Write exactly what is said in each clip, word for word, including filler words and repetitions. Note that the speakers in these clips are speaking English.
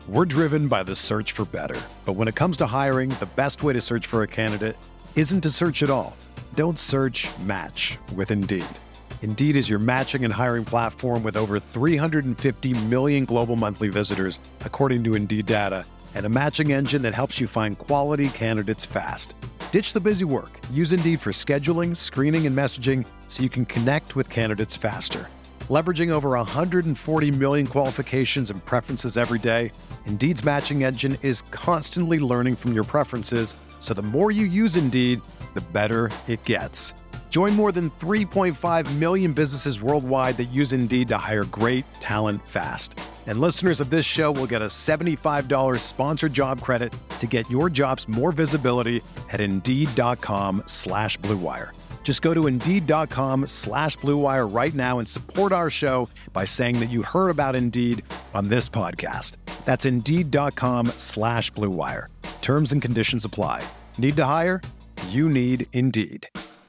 We're driven by the search for better. But when it comes to hiring, the best way to search for a candidate isn't to search at all. Don't search, match with Indeed. Indeed is your matching and hiring platform with over three hundred fifty million global monthly visitors, according to Indeed data, and a matching engine that helps you find quality candidates fast. Ditch the busy work. Use Indeed for scheduling, screening, and messaging so you can connect with candidates faster. Leveraging over one hundred forty million qualifications and preferences every day, Indeed's matching engine is constantly learning from your preferences, so the more you use Indeed, the better it gets. Join more than three point five million businesses worldwide that use Indeed to hire great talent fast. And listeners of this show will get a seventy-five dollars sponsored job credit to get your jobs more visibility at Indeed.com slash Blue Wire. Just go to Indeed.com slash Blue Wire right now and support our show by saying that you heard about Indeed on this podcast. That's Indeed.com slash Blue Wire. Terms and conditions apply. Need to hire? You need Indeed.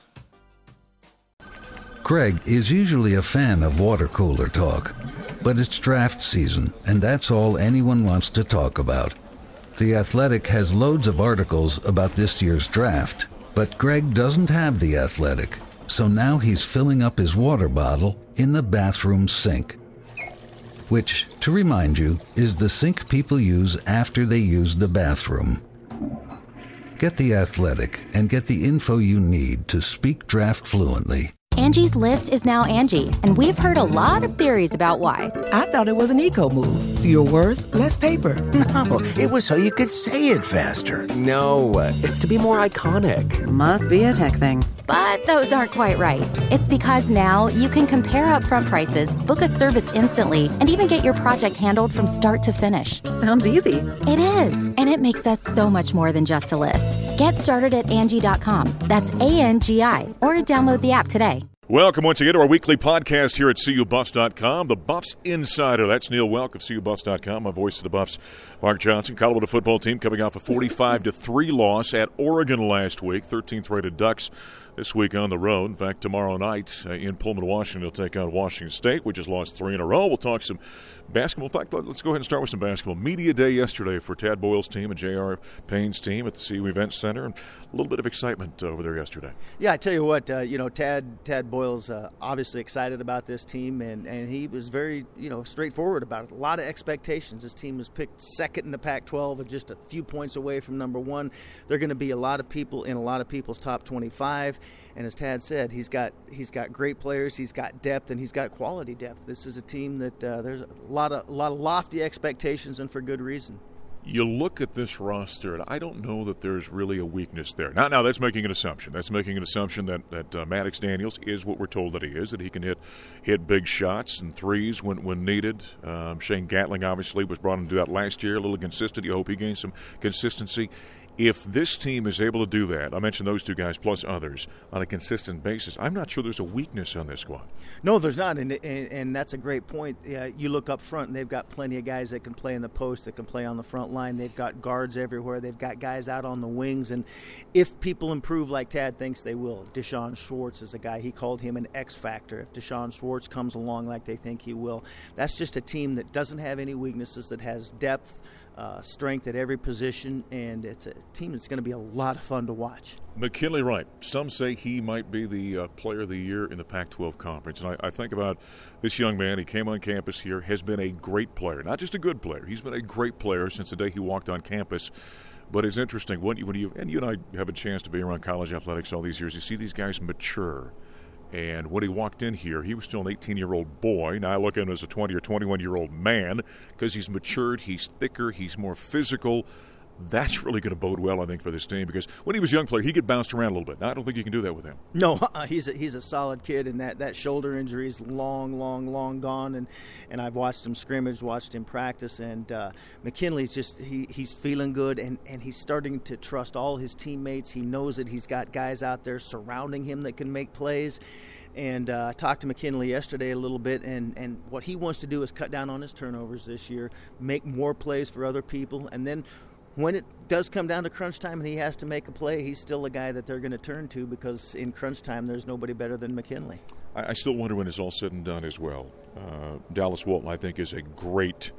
Greg is usually a fan of water cooler talk, but it's draft season, and that's all anyone wants to talk about. The Athletic has loads of articles about this year's draft, but Greg doesn't have The Athletic, so now he's filling up his water bottle in the bathroom sink, which, to remind you, is the sink people use after they use the bathroom. Get The Athletic and get the info you need to speak draft fluently. Angie's List is now Angie, and we've heard a lot of theories about why. I thought it was an eco move. Fewer words, less paper. No, it was so you could say it faster. No, it's to be more iconic. Must be a tech thing. But those aren't quite right. It's because now you can compare upfront prices, book a service instantly, and even get your project handled from start to finish. Sounds easy. It is, and it makes us so much more than just a list. Get started at Angie dot com. That's A N G I, or download the app today. Welcome once again to our weekly podcast here at C U Buffs dot com. The Buffs Insider. That's Neil Welk of C U Buffs dot com. My voice of the Buffs, Mark Johnson. Colorado football team coming off a forty-five to three loss at Oregon last week. thirteenth rated Ducks this week on the road. In fact, tomorrow night uh, in Pullman, Washington, they'll take on Washington State, which has lost three in a row. We'll talk some basketball. In fact, let's go ahead and start with some basketball. Media Day yesterday for Tad Boyle's team and J R. Payne's team at the C U Event Center. And a little bit of excitement over there yesterday. Yeah, I tell you what, uh, you know, Tad Tad Boyle's uh, obviously excited about this team, and, and he was very, you know, straightforward about it. A lot of expectations. This team was picked second in the Pac twelve and just a few points away from number one. They're going to be a lot of people in a lot of people's top twenty-five. And as Tad said, he's got he's got great players, he's got depth, and he's got quality depth. This is a team that uh, there's a lot of a lot of lofty expectations, and for good reason. You look at this roster, and I don't know that there's really a weakness there. Now, now that's making an assumption. That's making an assumption that, that uh, Maddox Daniels is what we're told that he is, that he can hit hit big shots and threes when, when needed. Um, Shane Gatling obviously was brought in to do that last year, a little consistent. You hope he gains some consistency. If this team is able to do that, I mentioned those two guys plus others, on a consistent basis, I'm not sure there's a weakness on this squad. No, there's not, and and, and that's a great point. Uh, you look up front, and they've got plenty of guys that can play in the post, that can play on the front line. They've got guards everywhere. They've got guys out on the wings, and if people improve like Tad thinks they will, Deshaun Schwartz is a guy. He called him an X factor. If Deshaun Schwartz comes along like they think he will, that's just a team that doesn't have any weaknesses, that has depth, Uh, strength at every position, and it's a team that's going to be a lot of fun to watch. McKinley Wright, some say he might be the uh, player of the year in the Pac twelve conference, and I, I think about this young man. He came on campus here, has been a great player, not just a good player. He's been a great player since the day he walked on campus. But it's interesting, when you, when you and you and I have a chance to be around college athletics all these years, you see these guys mature. And when he walked in here, he was still an eighteen-year-old boy. Now I look at him as a twenty or twenty-one-year-old man because he's matured, he's thicker, he's more physical. That's really going to bode well, I think, for this team, because when he was a young player, he'd get bounced around a little bit. Now, I don't think you can do that with him. No, uh, he's a, he's a solid kid, and that, that shoulder injury is long, long, long gone. And, and I've watched him scrimmage, watched him practice, and uh, McKinley's just he, he's feeling good, and, and he's starting to trust all his teammates. He knows that he's got guys out there surrounding him that can make plays. And uh, I talked to McKinley yesterday a little bit, and, and what he wants to do is cut down on his turnovers this year, make more plays for other people, and then when it does come down to crunch time and he has to make a play, he's still a guy that they're going to turn to, because in crunch time there's nobody better than McKinley. I, I still wonder when it's all said and done as well. Uh, Dallas Walton, I think, is a great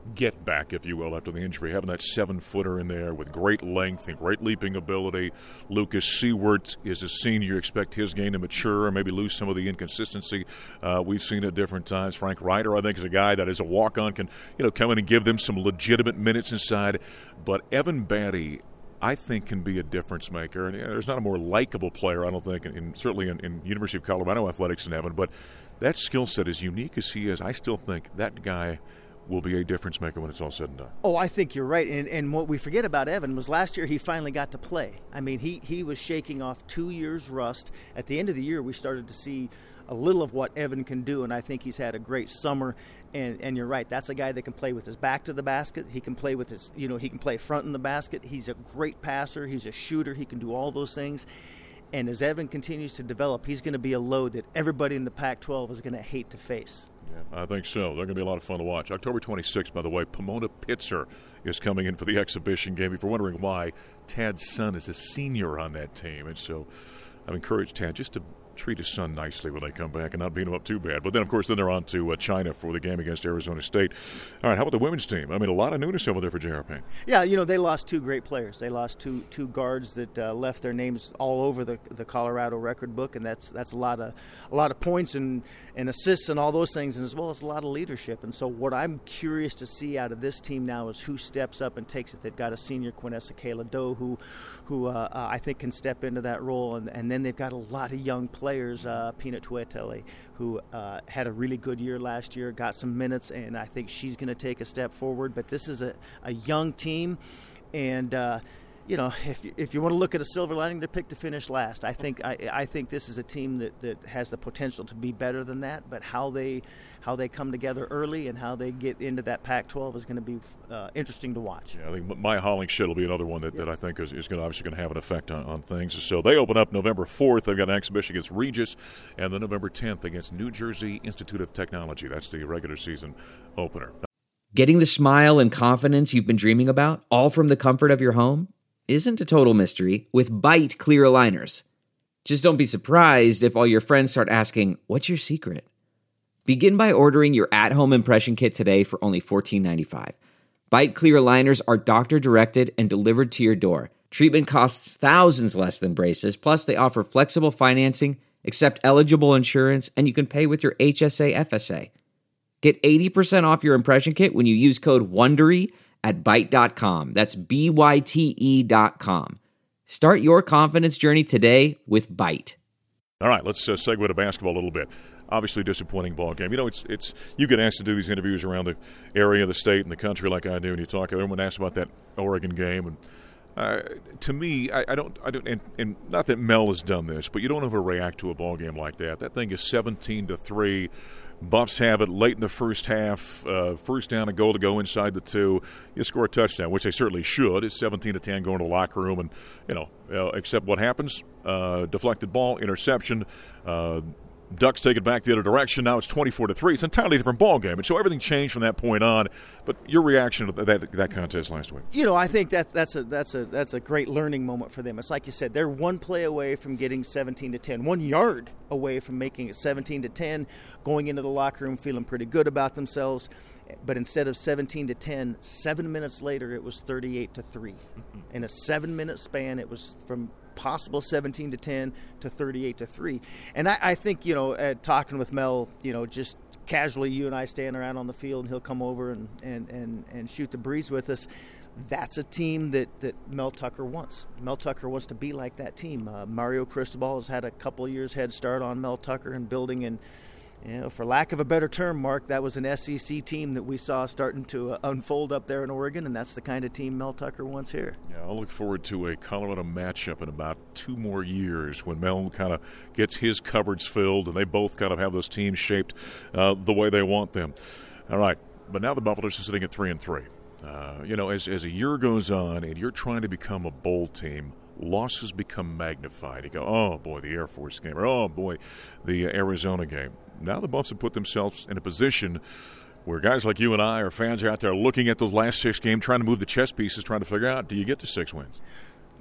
get back, if you will, after the injury. Having that seven-footer in there with great length and great leaping ability. Lucas Seward is a senior. You expect his game to mature and maybe lose some of the inconsistency uh, we've seen at different times. Frank Ryder, I think, is a guy that is a walk-on, can you know come in and give them some legitimate minutes inside. But Evan Batty, I think, can be a difference maker. And yeah, there's not a more likable player, I don't think, in, in, certainly in, in University of Colorado athletics than Evan. But that skill set, as unique as he is, I still think that guy will be a difference maker when it's all said and done. Oh, I think you're right. And and what we forget about Evan was last year he finally got to play. I mean, he, he was shaking off two years' rust. At the end of the year, we started to see a little of what Evan can do, and I think he's had a great summer. And and you're right, that's a guy that can play with his back to the basket. He can play with his, you know, he can play front in the basket. He's a great passer. He's a shooter. He can do all those things. And as Evan continues to develop, he's going to be a load that everybody in the Pac twelve is going to hate to face. Yeah, I think so. They're going to be a lot of fun to watch. October twenty-sixth, by the way, Pomona Pitzer is coming in for the exhibition game. If you're wondering why, Tad's son is a senior on that team. And so I've encouraged Tad just to treat his son nicely when they come back and not beat him up too bad. But then, of course, then they're on to uh, China for the game against Arizona State. All right, how about the women's team? I mean, a lot of newness over there for J R Payne. Yeah, you know, they lost two great players. They lost two two guards that uh, left their names all over the the Colorado record book, and that's that's a lot of a lot of points and, and assists and all those things, and as well as a lot of leadership. And so what I'm curious to see out of this team now is who steps up and takes it. They've got a senior, Quinessa Kayla-Doe, who who uh, uh, I think can step into that role, and, and then they've got a lot of young players. Uh, Peanut Tuetele, who uh, had a really good year last year, got some minutes, and I think she's going to take a step forward. But this is a, a young team, and uh, you know, if you, if you want to look at a silver lining, they're picked to finish last. I think I, I think this is a team that, that has the potential to be better than that. But how they how they come together early and how they get into that Pac twelve is going to be uh, interesting to watch. Yeah, I think Maya Hollingshed will be another one that, yes. that I think is, is going to obviously going to have an effect on, on things. So they open up November fourth. They've got an exhibition against Regis, and then November tenth against New Jersey Institute of Technology. That's the regular season opener. Getting the smile and confidence you've been dreaming about, all from the comfort of your home, isn't a total mystery with Byte clear aligners. Just don't be surprised if all your friends start asking, "What's your secret?" Begin by ordering your at-home impression kit today for only fourteen ninety-five. Byte clear aligners are doctor-directed and delivered to your door. Treatment costs thousands less than braces, plus they offer flexible financing, accept eligible insurance, and you can pay with your H S A F S A. Get eighty percent off your impression kit when you use code WONDERY at byte dot com. That's B Y T E dot com. Start your confidence journey today with Byte. All right, let's uh, segue to basketball a little bit. Obviously, disappointing ball game. You know, it's it's you get asked to do these interviews around the area, the state, and the country like I do, and you talk. Everyone asks about that Oregon game, and uh, to me, I, I don't, I don't, and, and not that Mel has done this, but you don't overreact to a ball game like that. That thing is seventeen to three. Buffs have it late in the first half. Uh, first down, a goal to go inside the two. You score a touchdown, which they certainly should. It's seventeen to ten going to the locker room, and you know, uh, except what happens? Uh, deflected ball, interception. Uh, Ducks take it back the other direction. Now it's twenty-four to three. It's an entirely different ball game, and so everything changed from that point on. But your reaction to that that contest last week? You know, I think that that's a that's a that's a great learning moment for them. It's like you said, they're one play away from getting seventeen to ten, one yard away from making it seventeen to ten, going into the locker room feeling pretty good about themselves. But instead of seventeen to ten, seven minutes later it was thirty-eight to three. Mm-hmm. In a seven-minute span, it was from possible seventeen to ten to thirty-eight to three. And I, I think, you know, uh, talking with Mel, you know, just casually you and I stand around on the field and he'll come over and, and, and, and shoot the breeze with us. That's a team that, that Mel Tucker wants. Mel Tucker wants to be like that team. Uh, Mario Cristobal has had a couple of years head start on Mel Tucker and building and You know, for lack of a better term, Mark, that was an S E C team that we saw starting to uh, unfold up there in Oregon, and that's the kind of team Mel Tucker wants here. Yeah, I'll look forward to a Colorado matchup in about two more years when Mel kind of gets his cupboards filled and they both kind of have those teams shaped uh, the way they want them. All right, but now the Buffaloes are sitting at three and three. Uh, you know, as as a year goes on and you're trying to become a bowl team, losses become magnified. You go, oh, boy, the Air Force game, or oh, boy, the uh, Arizona game. Now the Buffs have put themselves in a position where guys like you and I, or fans, are out there looking at those last six games, trying to move the chess pieces, trying to figure out, do you get to six wins?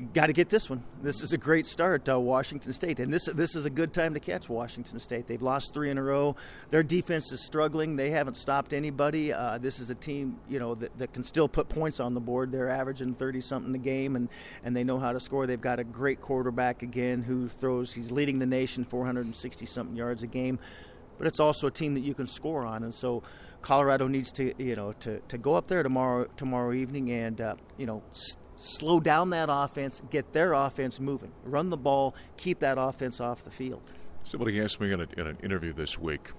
got to get this one. This is a great start, uh, Washington State, and this this is a good time to catch Washington State. They've lost three in a row. Their defense is struggling. They haven't stopped anybody. Uh, this is a team, you know, that, that can still put points on the board. They're averaging thirty something a game, and and they know how to score. They've got a great quarterback again who throws. He's leading the nation, four hundred sixty something yards a game. But it's also a team that you can score on, and so Colorado needs to, you know, to, to go up there tomorrow tomorrow evening and uh, you know. St- slow down that offense, get their offense moving, run the ball, keep that offense off the field. Somebody asked me in, a, in an interview this week,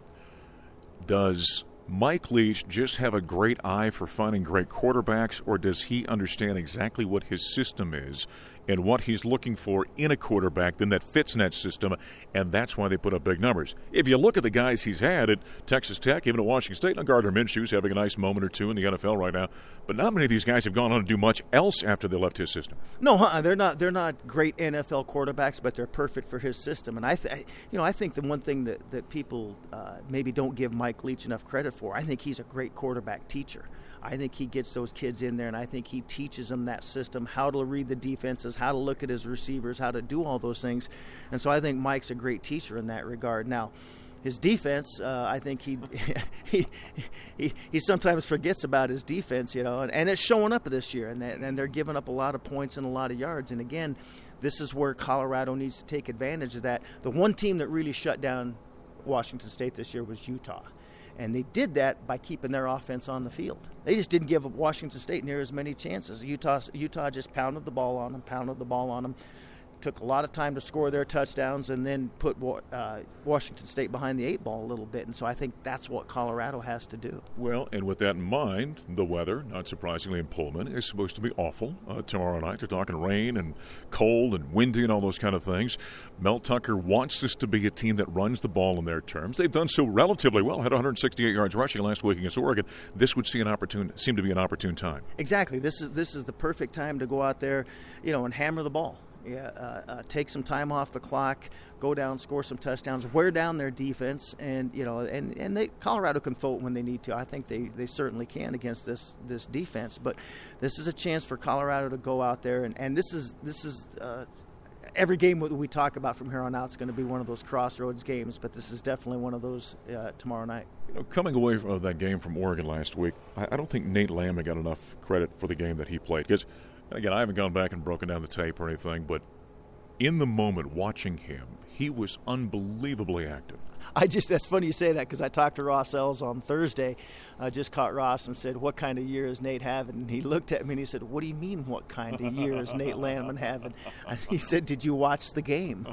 does Mike Leach just have a great eye for finding great quarterbacks, or does he understand exactly what his system is and what he's looking for in a quarterback then that fits in that system, and that's why they put up big numbers? If you look at the guys he's had at Texas Tech, even at Washington State, now Gardner Minshew's having a nice moment or two in the N F L right now, but not many of these guys have gone on to do much else after they left his system. No, huh, they're not. They're not great N F L quarterbacks, but they're perfect for his system. And I, th- you know, I think the one thing that that people uh, maybe don't give Mike Leach enough credit for, I think he's a great quarterback teacher. I think he gets those kids in there, and I think he teaches them that system, how to read the defenses, how to look at his receivers, how to do all those things. And so I think Mike's a great teacher in that regard. Now, his defense, uh, I think he, he he he sometimes forgets about his defense, you know, and, and it's showing up this year, and, and they're giving up a lot of points and a lot of yards. And, again, this is where Colorado needs to take advantage of that. The one team that really shut down Washington State this year was Utah. And they did that by keeping their offense on the field. They just didn't give Washington State near as many chances. Utah Utah just pounded the ball on them, pounded the ball on them. Took a lot of time to score their touchdowns and then put uh, Washington State behind the eight ball a little bit. And so I think that's what Colorado has to do. Well, and with that in mind, the weather, not surprisingly in Pullman, is supposed to be awful uh, tomorrow night. They're talking rain and cold and windy and all those kind of things. Mel Tucker wants this to be a team that runs the ball in their terms. They've done so relatively well. Had one hundred sixty-eight yards rushing last week against Oregon. This would see an opportune, seem to be an opportune time. Exactly. This is this is the perfect time to go out there, you know, and hammer the ball. Yeah, uh, uh, take some time off the clock, go down, score some touchdowns, wear down their defense, and you know, and, and they Colorado can throw it when they need to. I think they, they certainly can against this this defense. But this is a chance for Colorado to go out there, and, and this is this is uh, every game that we talk about from here on out is going to be one of those crossroads games. But this is definitely one of those uh, tomorrow night. You know, coming away from that game from Oregon last week, I, I don't think Nate Landman got enough credit for the game that he played, because. Again, I haven't gone back and broken down the tape or anything, but in the moment watching him, he was unbelievably active. I just, that's funny you say that, because I talked to Ross Ells on Thursday. I just caught Ross and said, what kind of year is Nate having? And he looked at me and he said, what do you mean, what kind of year is Nate Landman having? And he said, did you watch the game?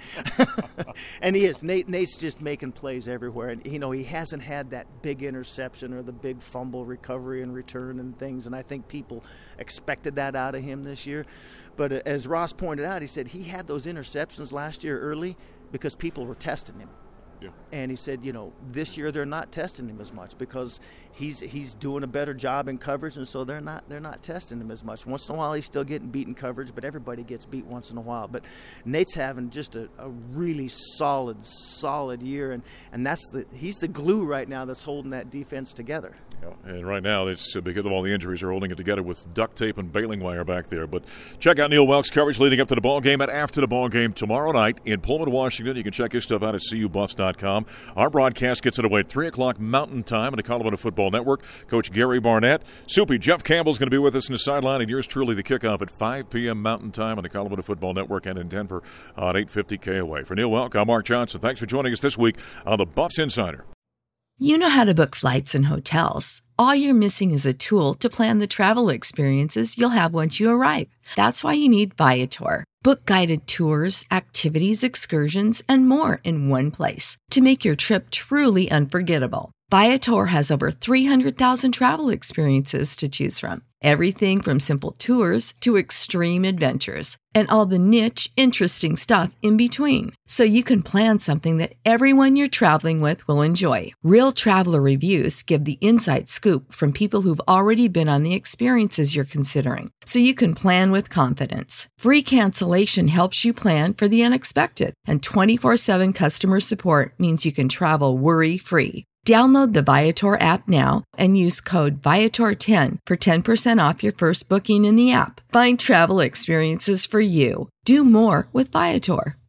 And he is. Nate, Nate's just making plays everywhere. And, you know, he hasn't had that big interception or the big fumble recovery and return and things. And I think people expected that out of him this year. But as Ross pointed out, he said he had those interceptions last year early because people were testing him. Yeah. And he said, you know, this year they're not testing him as much because he's he's doing a better job in coverage, and so they're not they're not testing him as much. Once in a while he's still getting beat in coverage, but everybody gets beat once in a while. But Nate's having just a, a really solid, solid year, and, and that's the he's the glue right now that's holding that defense together. Yeah, and right now it's because of all the injuries, they're holding it together with duct tape and baling wire back there. But check out Neil Welk's coverage leading up to the ball game and after the ball game tomorrow night in Pullman, Washington. You can check his stuff out at C U Buffs dot com. Our broadcast gets underway at three o'clock Mountain Time on the Colorado Football Network. Coach Gary Barnett. Soupy, Jeff Campbell's going to be with us in the sideline, and yours truly the kickoff at five p.m. Mountain Time on the Colorado Football Network and in Denver on eight fifty K O A. For Neil Welk, I'm Mark Johnson. Thanks for joining us this week on the Buffs Insider. You know how to book flights and hotels. All you're missing is a tool to plan the travel experiences you'll have once you arrive. That's why you need Viator. Book guided tours, activities, excursions, and more in one place to make your trip truly unforgettable. Viator has over three hundred thousand travel experiences to choose from. Everything from simple tours to extreme adventures and all the niche, interesting stuff in between. So you can plan something that everyone you're traveling with will enjoy. Real traveler reviews give the inside scoop from people who've already been on the experiences you're considering. So you can plan with confidence. Free cancellation helps you plan for the unexpected. And twenty-four seven customer support means you can travel worry-free. Download the Viator app now and use code Viator ten for ten percent off your first booking in the app. Find travel experiences for you. Do more with Viator.